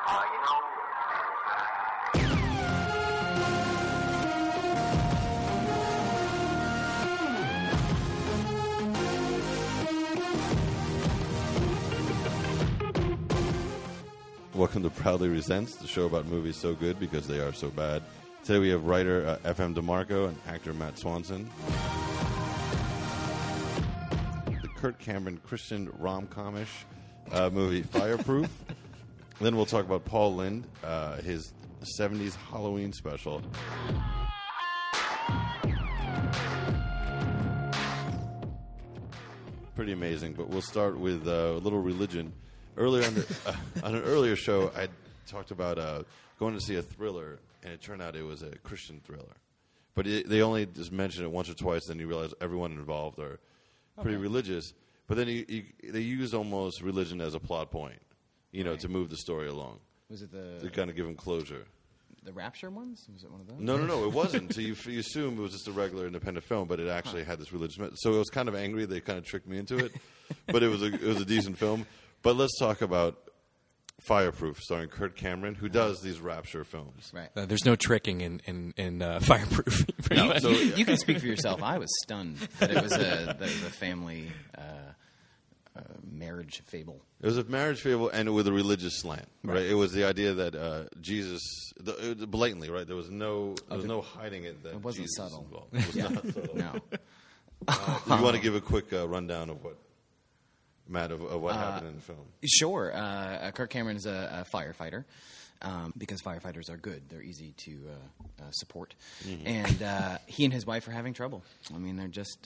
Welcome to Proudly Resents, the show about movies so good because they are so bad. Today we have writer F.M. DeMarco and actor Matt Swanson. The Kirk Cameron Christian rom-comish movie Fireproof. Then we'll talk about Paul Lynde, his 70s Halloween special. Pretty amazing, but we'll start with a little religion. Earlier on an earlier show, I talked about going to see a thriller, and it turned out it was a Christian thriller. But they only just mentioned it once or twice, then you realize everyone involved are pretty religious. But then they used almost religion as a plot point, to move the story along. Was it to kind of give them closure. The Rapture ones? Was it one of those? No, it wasn't. So you assume it was just a regular independent film, but it actually had this religious. So I was kind of angry. They kind of tricked me into it, but it was a decent film. But let's talk about Fireproof, starring Kirk Cameron, who does these Rapture films. Right. There's no tricking in Fireproof. No, so, you can speak for yourself. I was stunned that it was a family marriage fable. It was a marriage fable, and with a religious slant. Right. It was the idea that Jesus, blatantly, right. There was no hiding it. That it wasn't Jesus subtle. Involved. It was not subtle. No. You want to give a quick rundown of what? Matt, of what happened in the film? Sure. Kirk Cameron is a firefighter because firefighters are good. They're easy to support. Mm-hmm. And he and his wife are having trouble. I mean, they're just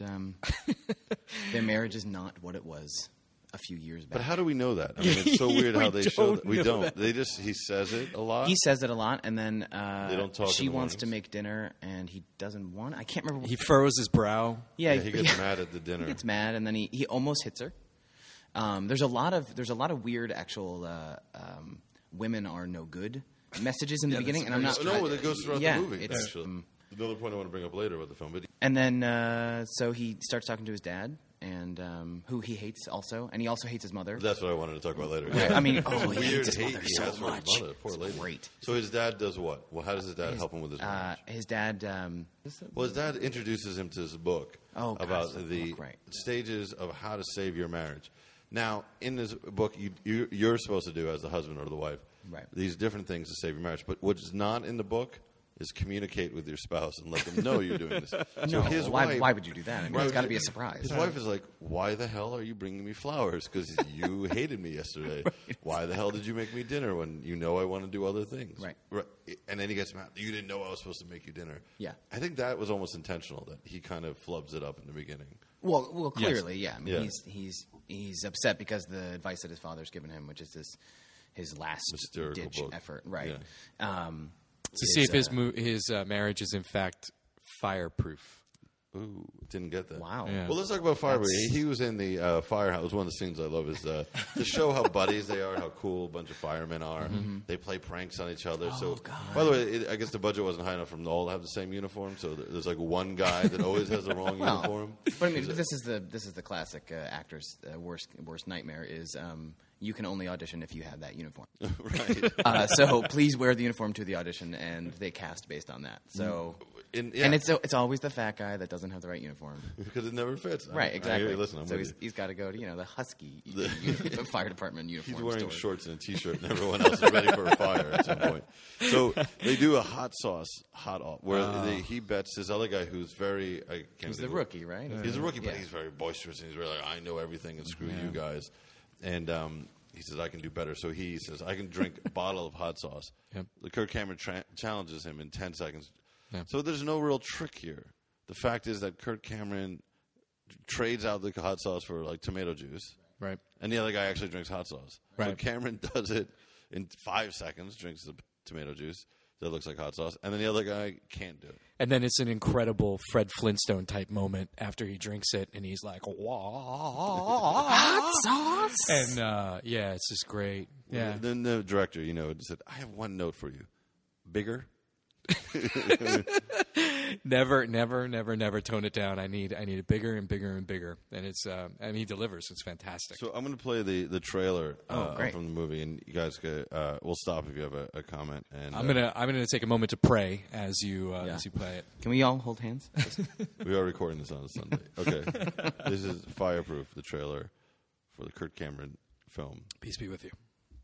their marriage is not what it was a few years back. But how do we know that? I mean, it's so weird how they show that. We don't. He says it a lot. He says it a lot, and then they don't talk she wants to make dinner, and he doesn't want it. I can't remember. He furrows his brow. Yeah, he gets mad at the dinner. He gets mad, and then he almost hits her. There's a lot of weird actual women are no good messages in the beginning, and I'm not. No, that goes throughout the movie. It's, actually, another point I want to bring up later about the film. But and then so he starts talking to his dad, and who he hates also, and he also hates his mother. That's what I wanted to talk about later. Right. I mean, he hates his mother so much. Poor lady. Great. So his dad does what? Well, how does his dad help him with his marriage? His dad. His dad introduces him to this book about the stages of how to save your marriage. Now, in this book, you're supposed to do, as the husband or the wife, these different things to save your marriage. But what's not in the book is communicate with your spouse and let them know you're doing this. So his wife, why would you do that? I mean, it's got to be a surprise. His wife is like, why the hell are you bringing me flowers? Because you hated me yesterday. Why the hell did you make me dinner when you know I want to do other things? Right. And then he gets mad. You didn't know I was supposed to make you dinner. Yeah. I think that was almost intentional, that he kind of flubs it up in the beginning. Well, clearly, yeah. I mean, he's upset because the advice that his father's given him, which is his last ditch effort, right? Yeah. To see if his marriage is in fact fireproof. Ooh, didn't get that. Wow. Yeah. Well, let's talk about Fireproof. He was in the firehouse. One of the scenes I love is to show how buddies they are, how cool a bunch of firemen are. Mm-hmm. They play pranks on each other. God. By the way, I guess the budget wasn't high enough for them to all have the same uniform. So there's like one guy that always has the wrong uniform. But I mean, this is the classic actor's worst nightmare is. You can only audition if you have that uniform. Right. So please wear the uniform to the audition, and they cast based on that. So, and it's always the fat guy that doesn't have the right uniform because it never fits. Right, exactly. Listen, so he's got to go to the Husky fire department uniform. He's wearing store. shorts and a t-shirt, and everyone else is ready for a fire at some point. So they do a hot sauce off where he bets this other guy who's very. He's the rookie, right? He's a rookie, but he's very boisterous, and he's really like, I know everything, and screw you guys. And he says, I can do better. So he says, I can drink a bottle of hot sauce. Yep. Kirk Cameron challenges him in 10 seconds. Yep. So there's no real trick here. The fact is that Kirk Cameron trades out the hot sauce for like tomato juice. Right. And the other guy actually drinks hot sauce. Right. So Cameron does it in 5 seconds, drinks the tomato juice. That looks like hot sauce. And then the other guy can't do it. And then it's an incredible Fred Flintstone type moment after he drinks it, and he's like, hot sauce? And, it's just great. Yeah. Then the director, said, I have one note for you. Bigger? never tone it down. I need it bigger and bigger and bigger, and it's and he delivers. It's fantastic. So I'm going to play the trailer great. from the movie, and you guys we'll stop if you have a comment. And I'm gonna take a moment to pray as you play it. Can we all hold hands? we are recording this on a Sunday. Okay, this is Fireproof, the trailer for the Kirk Cameron film. Peace be with you.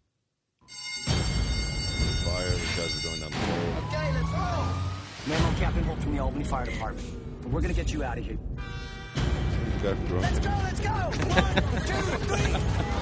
Fire, these guys are going down the road. Okay, let's go. Man, I'm Captain Holt from the Albany Fire Department. We're gonna get you out of here. Guy from Drone. Let's go. 1, 2, 3.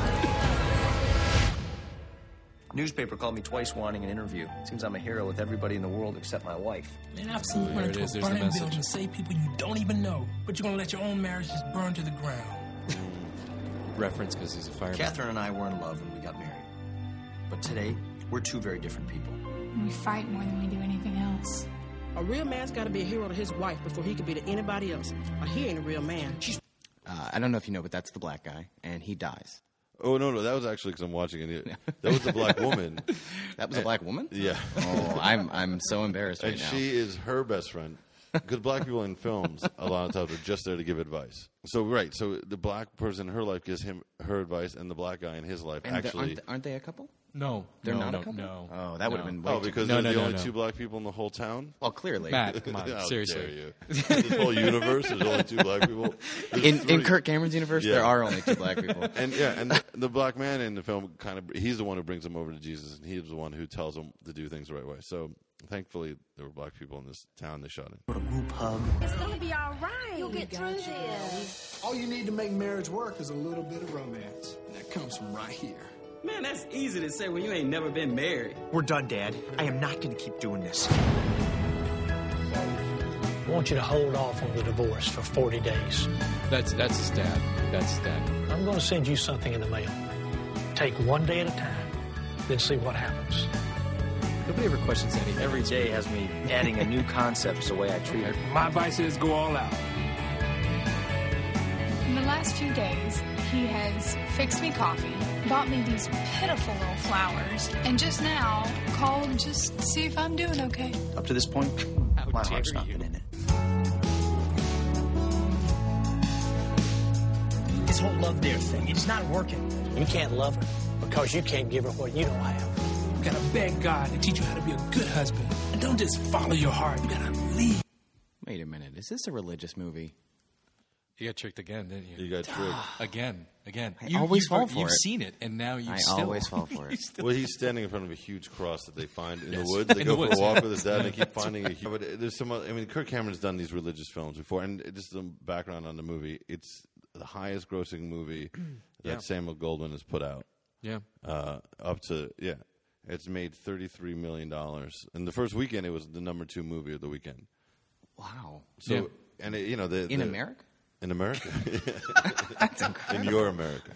Newspaper called me twice wanting an interview. Seems I'm a hero with everybody in the world except my wife. Man, I've seen you run into a burning building and save people you don't even know, but you're gonna let your own marriage just burn to the ground. Reference because he's a fireman. Catherine and I were in love when we got married. But today, we're two very different people. We fight more than we do anything else. A real man's got to be a hero to his wife before he can be to anybody else. He ain't a real man. I don't know if you know, but that's the black guy, and he dies. Oh, no, that was actually because I'm watching it. That was the black woman. That was a black woman? Yeah. Oh, I'm so embarrassed right and now. she is her best friend. Because black people in films, a lot of times, are just there to give advice. So the black person in her life gives him her advice, and the black guy in his life and actually... Aren't they a couple? No, They're not a couple? No. Oh, that would have been way too... because they're the only two black people in the whole town? Well, clearly. Matt, come on, How seriously. dare you. This whole universe, there's only two black people. In Kirk Cameron's universe, Yeah. there are only two black people. And the black man in the film he's the one who brings him over to Jesus, and he's the one who tells him to do things the right way. So thankfully, there were black people in this town they shot in. What a group hug. It's gonna be all right. You'll get through this. All you need to make marriage work is a little bit of romance. And that comes from right here. Man, that's easy to say when you ain't never been married. We're done, Dad. I am not going to keep doing this. I want you to hold off on the divorce for 40 days. That's his dad. That's his dad. I'm going to send you something in the mail. Take one day at a time, then see what happens. Nobody ever questions anything. Every day has me adding a new concept to the way I treat her. My advice is go all out. In the last few days, he has fixed me coffee, bought me these pitiful little flowers, and just now called just to see if I'm doing okay. Up to this point, my heart's not been in it. This whole love dare thing, it's not working. You can't love her because you can't give her what you don't have. You gotta beg God to teach you how to be a good husband. And don't just follow your heart. You gotta lead. Wait a minute. Is this a religious movie? You got tricked again, didn't you? You got tricked. Again. I always fall for You've it. seen it, and now you I still... always fall for it. Well, he's standing in front of a huge cross that they find in Yes. the woods. They In go the for woods, a walk yeah. with his dad, and they keep finding a huge... But there's some other... I mean, Kirk Cameron's done these religious films before, and just the background on the movie, it's the highest grossing movie that Samuel Goldwyn has put out. Yeah. It's made $33 million. And the first weekend, it was the #2 movie of the weekend. Wow. So, Yeah. and In America? In America. That's incredible. In your America.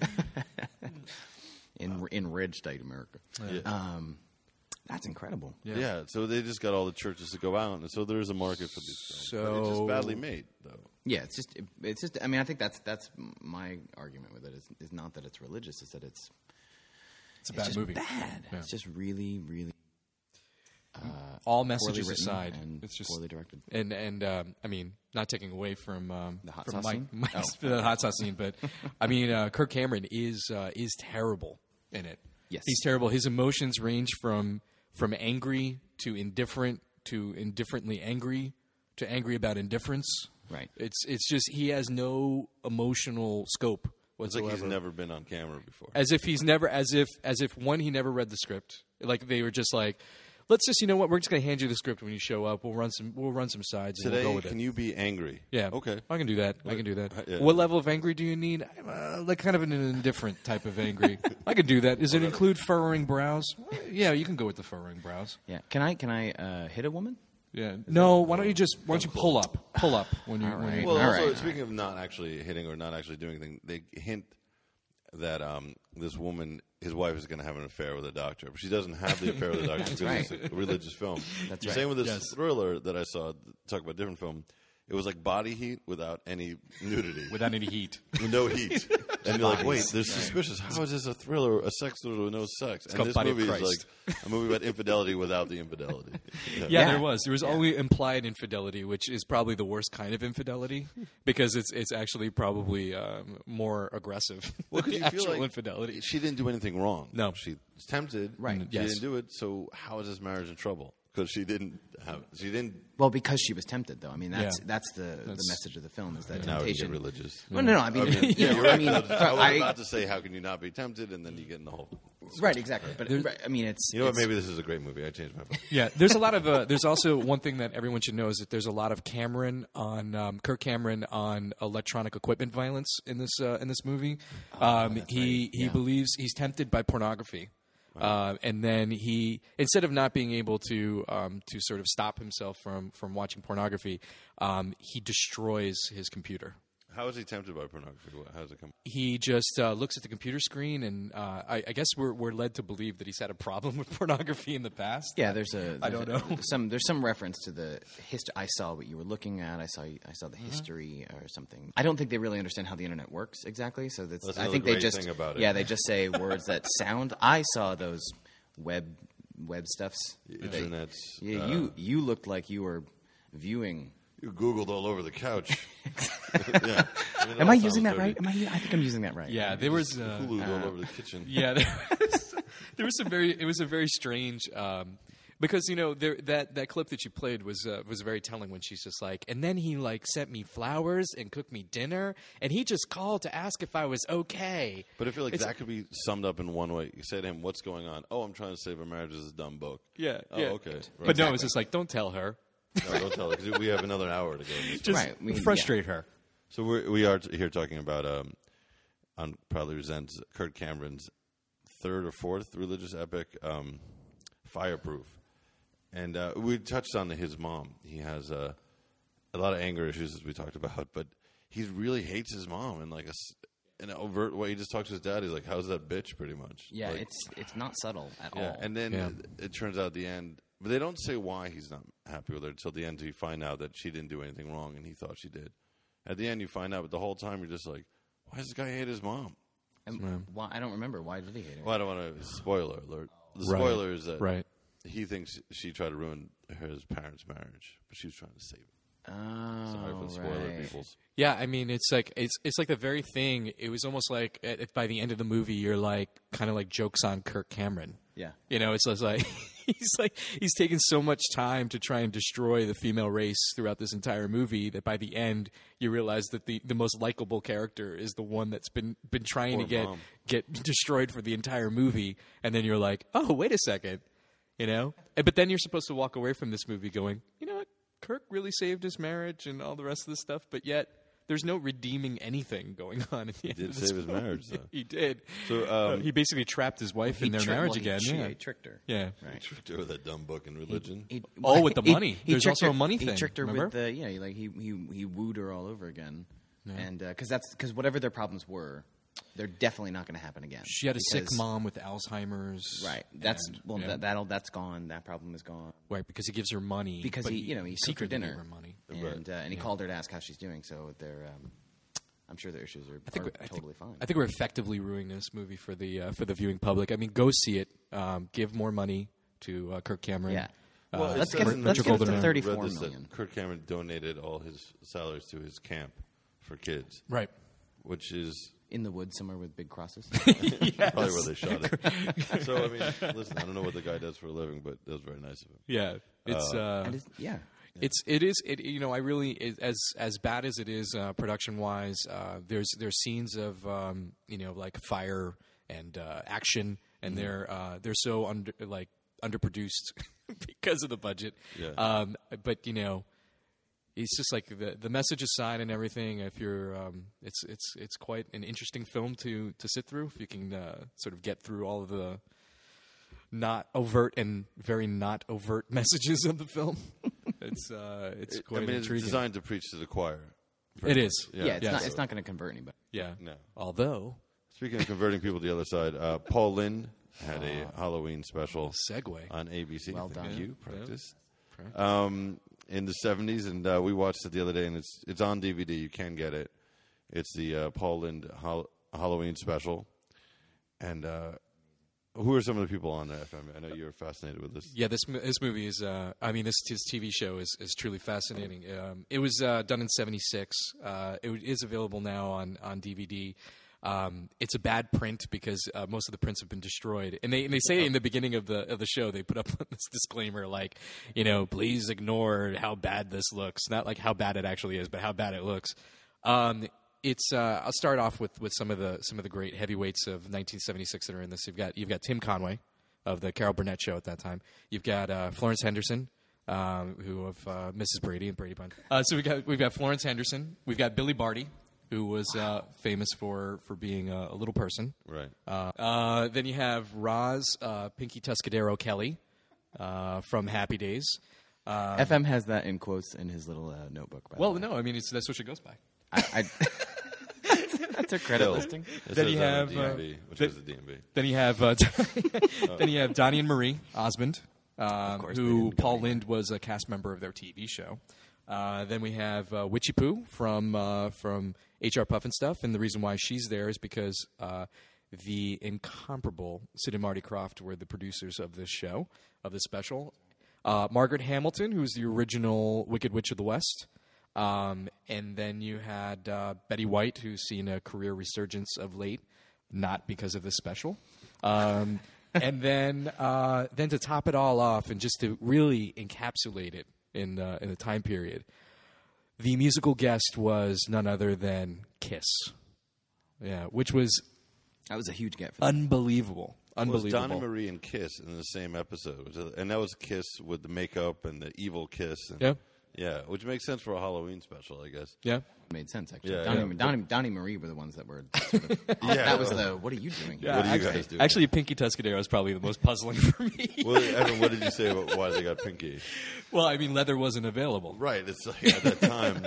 In red state America. Yeah. That's incredible. Yeah, so they just got all the churches to go out, and so there is a market for these films. But it's just So- badly made, though. Yeah, it's just. I mean, I think that's my argument with it. Is not that it's religious; it's that it's It's a bad just movie. bad. Yeah. It's just really, really All poorly messages written aside, and it's just poorly directed. And I mean, not taking away from The hot from sauce scene? the hot sauce scene, but I mean, Kirk Cameron is terrible in it. Yes. He's terrible. His emotions range from angry to indifferent to indifferently angry to angry about indifference. Right. It's just he has no emotional scope It's like whatsoever. he's never been on camera before. As if he's never, as if one, he never read the script. Like they were just like, let's just, you know what, we're just going to hand you the script when you show up. We'll run some sides and Today, we'll go with can it. you be angry? Yeah. Okay. I can do that. I can do that. Yeah. What level of angry do you need? Like kind of an indifferent type of angry. I could do that. Does it include furrowing brows? Yeah, you can go with the furrowing brows. Yeah. Can I hit a woman? Yeah. No. Why don't you pull up when you? All When right. you Well, All also, right. speaking of not actually hitting or not actually doing anything, they hint that this woman, his wife, is going to have an affair with a doctor. But she doesn't have the affair with the doctor because right. it's a religious film. That's the right. same with this Yes. thriller that I saw, talk about a different film. It was like body heat without any nudity. Without any heat. With no heat. And you're like, wait, there's suspicious. How is this a thriller, a sex thriller with no sex? And called this Body of movie is Christ. like a movie about infidelity without the infidelity. Yeah, there was. There was only implied infidelity, which is probably the worst kind of infidelity because it's actually probably more aggressive Well, than 'cause the you feel actual like infidelity. she didn't do anything wrong. No. She was tempted. Right. She Yes. didn't do it. So how is this marriage in trouble? Because she didn't. Well, because she was tempted, though. I mean, that's Yeah. that's the message of the film is that Now we get temptation. religious. Well, no. I mean, you know, You're I mean, right. I was I- about to say, how can you not be tempted? And then you get in the whole. right, exactly. But right, I mean, it's You know what? it's- Maybe this is a great movie. I changed my vote. Yeah, there's a lot of. There's also one thing that everyone should know is that there's a lot of Kirk Cameron on electronic equipment violence in this movie. He believes he's tempted by pornography. And then he, instead of not being able to sort of stop himself from watching pornography, he destroys his computer. How is he tempted by pornography? How does it come? He just looks at the computer screen, and I guess we're led to believe that he's had a problem with pornography in the past. Yeah, I don't know. There's some reference to the history. I saw what you were looking at. I saw the Mm-hmm. history or something. I don't think they really understand how the internet works exactly. So That's I another think they great just thing about it. yeah they just say words that sound. I saw those web stuffs. Internets. Yeah, you looked like you were viewing. You Googled all over the couch. Yeah. I mean, Am that I sounds using that dirty. right? I think I'm using that right. Yeah, there was. Hulu'd all over the kitchen. Yeah, there was some very. It was a very strange. Because that clip that you played was very telling when she's just like, and then he like sent me flowers and cooked me dinner, and he just called to ask if I was okay. But I feel like that could be summed up in one way. You say to him, "What's going on?" "Oh, I'm trying to save a marriage. This is a dumb book." Yeah. Oh, yeah. okay. Right. But no, it was just like, don't tell her. No, don't tell her because we have another hour to go. in this Just Right, we- frustrate her. So we are here talking about on Proudly Resents Kirk Cameron's third or fourth religious epic, Fireproof, and we touched on his mom. He has a lot of anger issues as we talked about, but he really hates his mom in like an overt way. He just talks to his dad. He's like, "How's that bitch?" Pretty much. Yeah, Like, it's not subtle at yeah. all. And then it turns out at the end. But they don't say why he's not happy with her until the end. You find out that she didn't do anything wrong, and he thought she did. At the end, you find out, but the whole time you're just like, why does this guy hate his mom? And why, I don't remember. Why did he hate her? Well, I don't want to spoiler alert. The Right. spoiler is that Right. he thinks she tried to ruin his parents' marriage, but she was trying to save it. Oh, Sorry for the spoiler, right. peoples. Yeah, I mean, it's like the very thing. It was almost like by the end of the movie, you're like kind of like jokes on Kirk Cameron. Yeah. It's just like he's taken so much time to try and destroy the female race throughout this entire movie that by the end you realize that the most likable character is the one that's been trying Poor to mom. get destroyed for the entire movie, and then you're like, oh, wait a second, But then you're supposed to walk away from this movie going, you know what, Kirk really saved his marriage and all the rest of this stuff, but yet there's no redeeming anything going on. At the end did of this save his film. marriage, though. He did. So he basically trapped his wife in their marriage again. He tricked her. Yeah. Right. Tricked her with that dumb book in religion. Oh, with the money. There's tricked also her- a money He thing, tricked her remember? with the he wooed her all over again, and because whatever their problems were, they're definitely not going to happen again. She had a sick Because- mom with Alzheimer's. Right. That's and, yeah. that's gone. That problem is gone. Right, because he gives her money. Because but he cooked her secretly dinner gave her money. and he called her to ask how she's doing. So they're I'm sure their issues are totally fine. I think we're effectively ruining this movie for the viewing public. I mean, go see it. Give more money to Kirk Cameron. Yeah. Well, it let's says get in let's the- get it to Golden 34 read this, million. that Kirk Cameron donated all his salaries to his camp for kids, Right. which is In the woods somewhere with big crosses. probably where they shot it. So, I mean, listen, I don't know what the guy does for a living, but that was very nice of him. Yeah. It's And I really as bad as it is production wise. There's scenes of like fire and action, and they're so underproduced because of the budget. Yeah. But it's just like the message aside and everything. If you're, it's quite an interesting film to sit through. If you can sort of get through all of the not overt and very not overt messages of the film. It's quite I mean, it's intriguing. designed to preach to the choir. It is. yeah, Yes. it's not going to convert anybody. Yeah. No. Although Speaking of converting people to the other side, Paul Lynde had a Halloween special segue on ABC. Well Thank done. you. Practice. in the 70s, and we watched it the other day, and it's on DVD. You can get it. It's the Paul Lynde Halloween special. And who are some of the people on there, FM? I know you're fascinated with this. Yeah, this movie is. This TV show is truly fascinating. It was done in '76. It is available now on DVD. It's a bad print because most of the prints have been destroyed, and they say in the beginning of the show they put up this disclaimer like, please ignore how bad this looks. Not like how bad it actually is, but how bad it looks. I'll start off with some of the great heavyweights of 1976 that are in this. You've got Tim Conway of the Carol Burnett show at that time. You've got Florence Henderson, who of Mrs. Brady and Brady Bunch. So we've got Florence Henderson. We've got Billy Barty, who was famous for being a little person. Right. Then you have Roz Pinky Tuscadero Kelly from Happy Days. FM has that in quotes in his little notebook. By the way. No, I mean that's what it goes by. That's a credit listing. Then you have DMV, which was the DMV. Then you have then you have Donnie and Marie Osmond, who Paul Lynde was a cast member of their TV show. Then we have Witchy Poo from HR Puff and Stuff, and the reason why she's there is because the incomparable Sid and Marty Krofft were the producers of this show, of this special. Margaret Hamilton, who's the original Wicked Witch of the West. And then you had Betty White, who's seen a career resurgence of late, not because of this special. And then to top it all off, and just to really encapsulate it in the time period, the musical guest was none other than Kiss. Yeah, which was that was a huge get for them. Unbelievable. Was Donnie Marie and Kiss in the same episode? And that was Kiss with the makeup and the evil kiss. And, yeah. Yeah, which makes sense for a Halloween special, I guess. Yeah. Made sense, actually. Yeah, Donnie Marie were the ones that were sort of... that was the, what are you doing? Yeah, what are you guys doing? Actually, Pinky Tuscadero is probably the most puzzling for me. Well, Evan, what did you say about why they got Pinky? Well, I mean, leather wasn't available. Right. It's like at that time,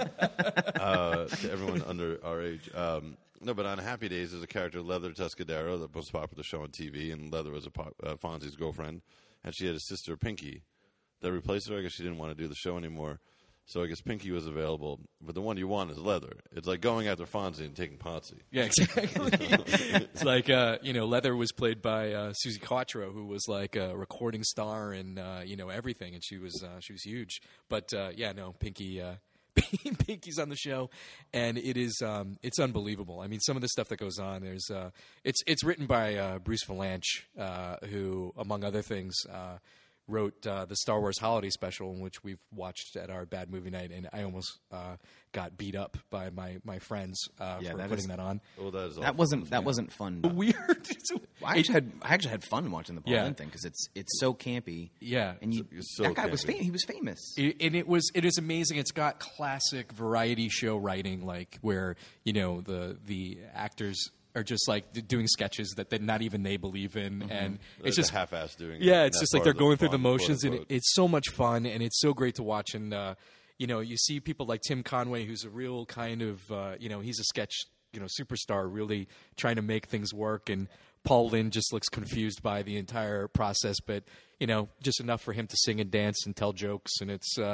to everyone under our age. No, but on Happy Days, there's a character, Leather Tuscadero, the most popular show on TV, and Leather was Fonzie's girlfriend, and she had a sister, Pinky, that replaced her. I guess she didn't want to do the show anymore. So I guess Pinky was available, but the one you want is Leather. It's like going after Fonzie and taking Potsy. Yeah, exactly. It's like, Leather was played by Susie Quattro, who was like a recording star and, everything, and she was huge. But, Pinky... Pinky's on the show, and it's unbelievable. I mean, some of the stuff that goes on. It's written by Bruce Valanche, who, among other things, wrote the Star Wars Holiday Special, in which we've watched at our Bad Movie Night, and I almost got beat up by my friends for putting that on. Oh, that wasn't fun. Weird. I actually had fun watching the Paul Lynde thing because it's so campy. Yeah, and that guy was he was famous. It is amazing. It's got classic variety show writing, like where the actors are just like doing sketches that not even they believe in, and it's just half-assed doing. Yeah, it's just like they're going through the motions, and it's so much fun, and it's so great to watch. And you see people like Tim Conway, who's a real kind of he's a sketch superstar, really trying to make things work, and Paul Lynde just looks confused by the entire process, but just enough for him to sing and dance and tell jokes, and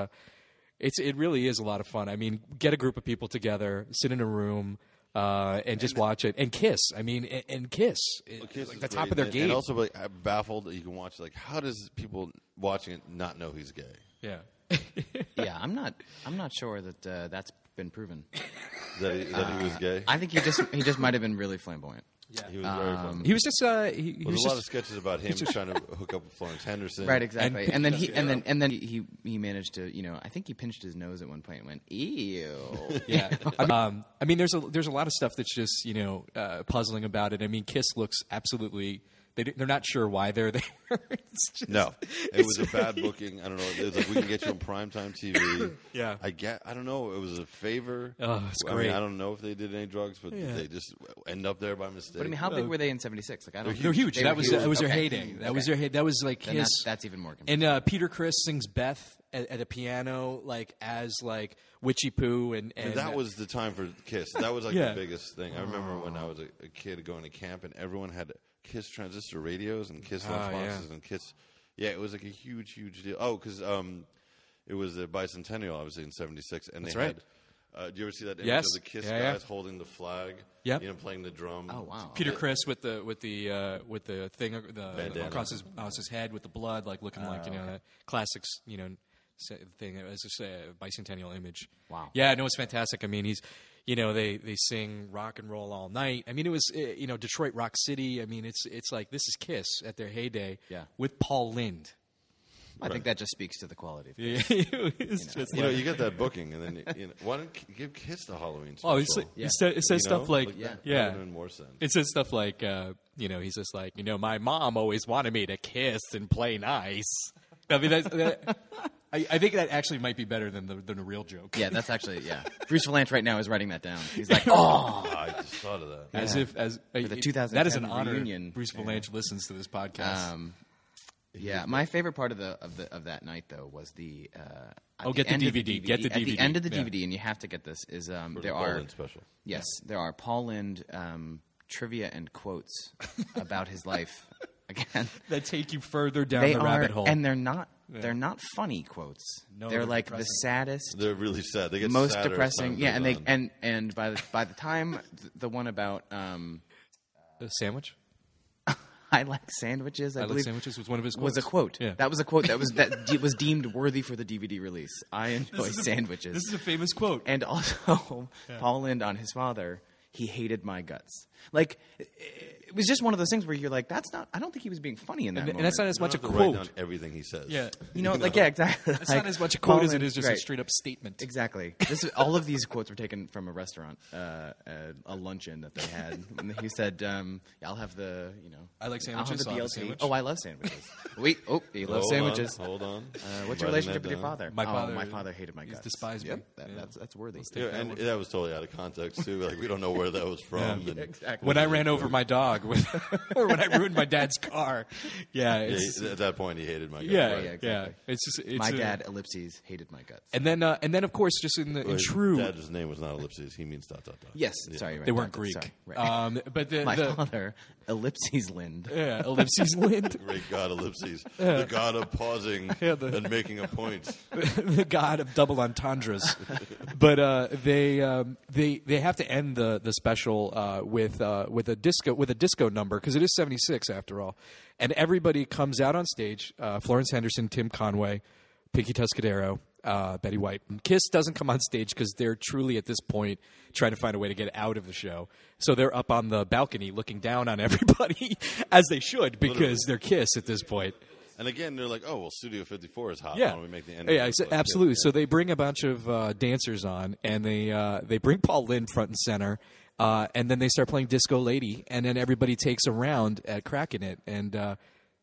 it really is a lot of fun. I mean, get a group of people together, sit in a room. And just watch it and Kiss. I mean, and Kiss, like the top of their game. And also, like, I'm baffled that you can watch. Like, how does people watching it not know he's gay? Yeah, yeah. I'm not sure that that's been proven. that he was gay. I think he just might have been really flamboyant. Yeah, he was very fun. He was just. There's a lot of sketches about him trying to hook up with Florence Henderson. Right, exactly. And then he managed to, I think he pinched his nose at one point and went, ew. Yeah. I mean, there's a lot of stuff that's just puzzling about it. I mean, Kiss looks absolutely. They're not sure why they're there. It was a bad booking. I don't know. It was like, we can get you on primetime TV. Yeah. I don't know. It was a favor. Oh, it's great. I don't know if they did any drugs, but they just end up there by mistake. But I mean, how big were they in '76? Like, they're huge. That was their heyday. That was their heyday. That was like Kiss. That's even more. And Peter Criss sings Beth at a piano, like as like Witchy Poo, and that was the time for Kiss. That was like the biggest thing. I remember when I was a kid going to camp, and everyone had Kiss transistor radios and Kiss lunchboxes and Kiss. Yeah, it was like a huge deal. Oh, because it was the bicentennial, obviously in '76, and That's they right. had. Do you ever see that image Yes. of the KISS Yeah, guys holding the flag? Yep. Playing the drum. Oh wow. Peter Criss with the thing Bandana. across his head with the blood, like looking like that classic thing. It was just a bicentennial image. Wow. Yeah, no, it's fantastic. I mean, he's they sing rock and roll all night. I mean, it was Detroit Rock City. I mean, it's like this is Kiss at their heyday. Yeah. With Paul Lynde. I think that just speaks to the quality of Yeah, Kiss. it's just You get that booking, and then why don't you give Kiss the Halloween special? Oh, it says stuff like that would yeah. have made more sense. It says stuff like he's just like my mom always wanted me to kiss and play nice. I mean, I think that actually might be better than the real joke. Yeah, that's actually Bruce Valanche right now is writing that down. He's like, oh, I just thought of that. As if the 2010 that is an honor. reunion. Bruce Valanche listens to this podcast. Yeah, my favorite part of that night though was the get the DVD. Get the At the DVD. end of the Yeah. DVD, and you have to get this. Is For the there Paul are Lynde special. Yes, there are Paul Lynde trivia and quotes about his life. Again, that take you further down they the are, rabbit hole. and they're not funny quotes. No, they're they're like depressing. the saddest, They're really sad. They get most sadder as depressing. time Yeah, goes and on. and by the time the one about A sandwich. I like sandwiches. I Like believe sandwiches was one of his was a quotes. quote. Yeah. That was a quote that was deemed worthy for the DVD release. I enjoy sandwiches. This is a famous quote. And also, Paul Lynde on his father, he hated my guts. Like, it was just one of those things where you're like, that's not. I don't think he was being funny in that moment. And that's not as You don't much a have to write quote. down everything he says. Yeah. exactly. It's not as much a quote as it is just a right. straight up statement. Exactly. All of these quotes were taken from a restaurant, a luncheon that they had. And he said, I'll have the, I like I'll have sandwiches, the so I'll have a BLT. sandwich. Oh, I love sandwiches. Wait, he loves Hold sandwiches. On, hold on. What's I'm your writing relationship that with your down. father? My my father hated my He's guts. despised me. Yep, Yeah. that's worthy. Yeah, and that was totally out of context too. Like we don't know where that was from. Yeah. And Exactly. When I ran over my dog, or when I ruined my dad's car. Yeah, it's, at that point, he hated my guy. yeah, right? Yeah, exactly. It's just My dad, ellipses, hated my guts. and then of course, just in Well, true, Dad's name was not ellipses. He means ... Yes, Yeah. sorry, right. they weren't not- Greek. Sorry, right. But my the father, ellipses Lynde. yeah, ellipses Lynde, Great God ellipses. The God of pausing and making a point. the god of double entendres. But they have to end the special with a disco number because it is '76 after all, and everybody comes out on stage. Florence Henderson, Tim Conway, Pinky Tuscadero, Betty White. And Kiss doesn't come on stage because they're truly at this point trying to find a way to get out of the show. So they're up on the balcony looking down on everybody as they should because they're Kiss at this point. And again, they're like, "Oh, well, Studio 54 is hot. Yeah, Why don't we make the end?" yeah, look like absolutely. this?" So they bring a bunch of dancers on, and they bring Paul Lynde front and center, and then they start playing Disco Lady, and then everybody takes a round at cracking it, and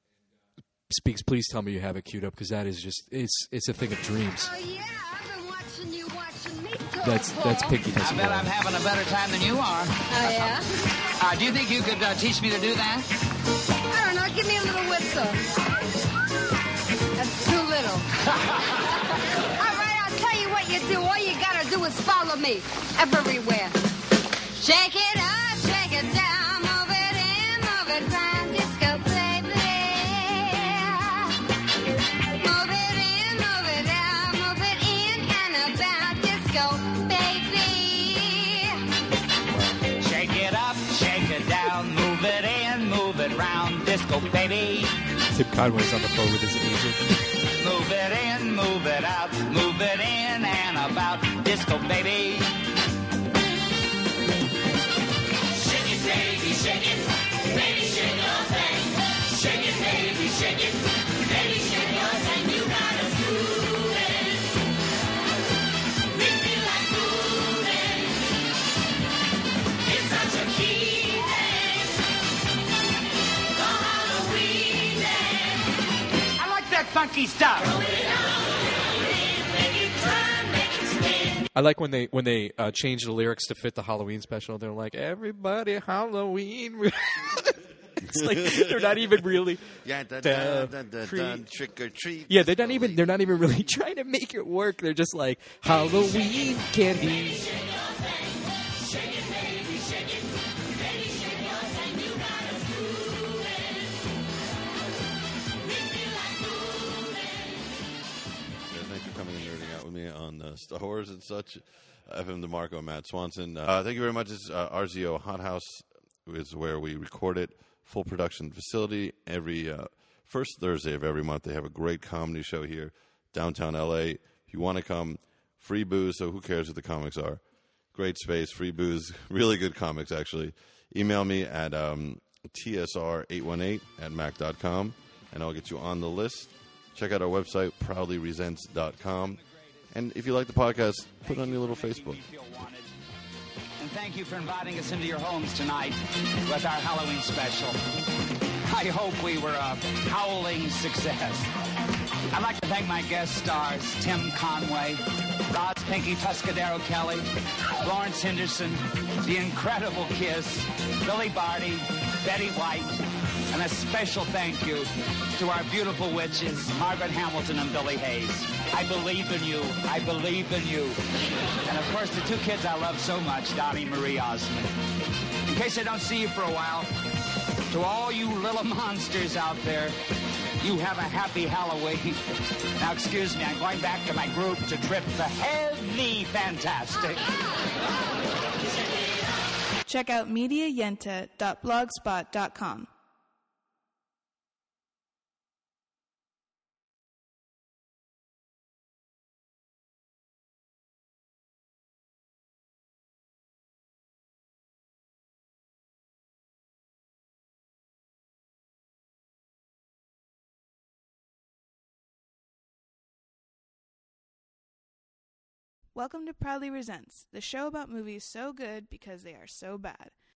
Speaks. Please tell me you have it queued up because that is just it's a thing of dreams. Oh, yeah, I've been watching you watching me talk, That's Pinky I bet I'm Tuscadero. having a better time than you are. Oh, yeah? Do you think you could teach me to do that? I don't know. Give me a little whistle. That's too little. All right, I'll tell you what you do. All you gotta do is follow me everywhere. Shake it up, shake it down, move it in, move it round, disco baby. Move it in, move it out, move it in and about, disco baby. Shake it up, shake it down, move it in, move it round, disco baby. Tim Conway's on the phone with his agent. Move it in, move it out, move it in and about, disco baby. Shake it, baby, shake it, baby, shake your thing. Shake it, baby, shake it, baby, shake your thing. You gotta move it. Make me like moving. It's such a key thing. The Halloween day. I like that funky stuff. I like when they change the lyrics to fit the Halloween special. They're like, "Everybody Halloween." It's like they're not even really. Yeah, trick or treat. Yeah, they're not even really trying to make it work. They're just like Halloween candy. Yeah, thanks for coming me on Star Wars and such. FM DeMarco, Matt Swanson. Thank you very much. It's RZO Hot House is where we record it. Full production facility. Every first Thursday of every month, they have a great comedy show here, downtown LA. If you want to come, free booze, so who cares what the comics are? Great space, free booze, really good comics, actually. Email me at tsr818@mac.com, and I'll get you on the list. Check out our website, proudlyresents.com. And if you like the podcast, put it on your little Facebook. And thank you for inviting us into your homes tonight with our Halloween special. I hope we were a howling success. I'd like to thank my guest stars, Tim Conway, Roz Pinky Tuscadero Kelly, Lawrence Henderson, The Incredible Kiss, Billy Barty, Betty White, and a special thank you to our beautiful witches, Margaret Hamilton and Billy Hayes. I believe in you. I believe in you. And of course, the two kids I love so much, Donnie Marie Osmond. In case I don't see you for a while, to all you little monsters out there, you have a happy Halloween. Now, excuse me, I'm going back to my group to trip the heavy fantastic. Check out mediayenta.blogspot.com. Welcome to Proudly Resents, the show about movies so good because they are so bad.